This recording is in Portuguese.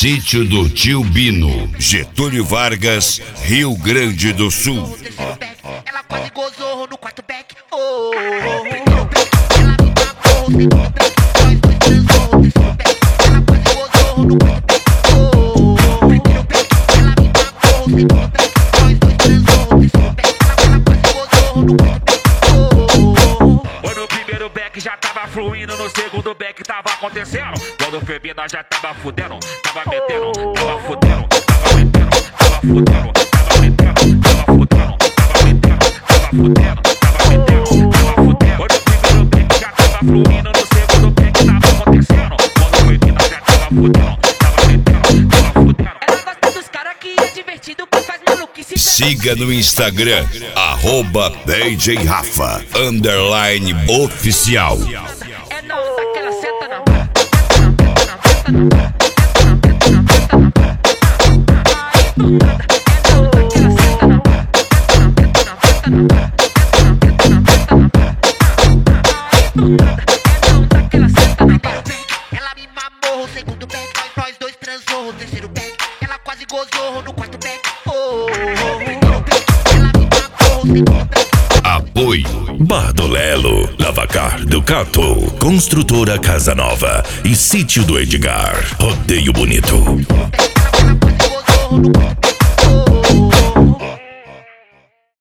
Sítio do Tio Bino, Getúlio Vargas, Rio Grande do Sul. Ela quase gozou no quarto back. Oh, ela me mamou, segundo back. Nós dois transou, terceiro back. Ela quase gozou no quarto back. Oh, primeiro back. Ela me mamou, segundo back. Nós dois transou, terceiro back. Ela quase gozou no quarto back. Oh, no primeiro back já tava fluindo, no segundo back tava acontecendo. Quando foi bem, nós já tava fudendo, tava metendo, tava fudendo, tava metendo, tava fudendo, tava metendo, tava fudendo, tava metendo, tava fudendo, tava metendo, tava fudendo. No primeiro back já tava fluindo, no segundo back tava acontecendo. Quando foi bem, nós já tava fudendo, tava metendo, tava fudendo. Ela gosta dos caras que é divertido, que faz maluquice. Siga no Instagram, @DJ Rafa _oficial. É nossa que ela senta na ela me mamou o segundo back, nós dois transou o terceiro back. Ela quase gozou no quarto back. Oh, primeiro back. Ela me mamou o segundo back. Apoio Bardolelo, Lavacar Ducato, Construtora Casa Nova e Sítio do Edgar, Rodeio Bonito. Ela quase gozou no quarto back.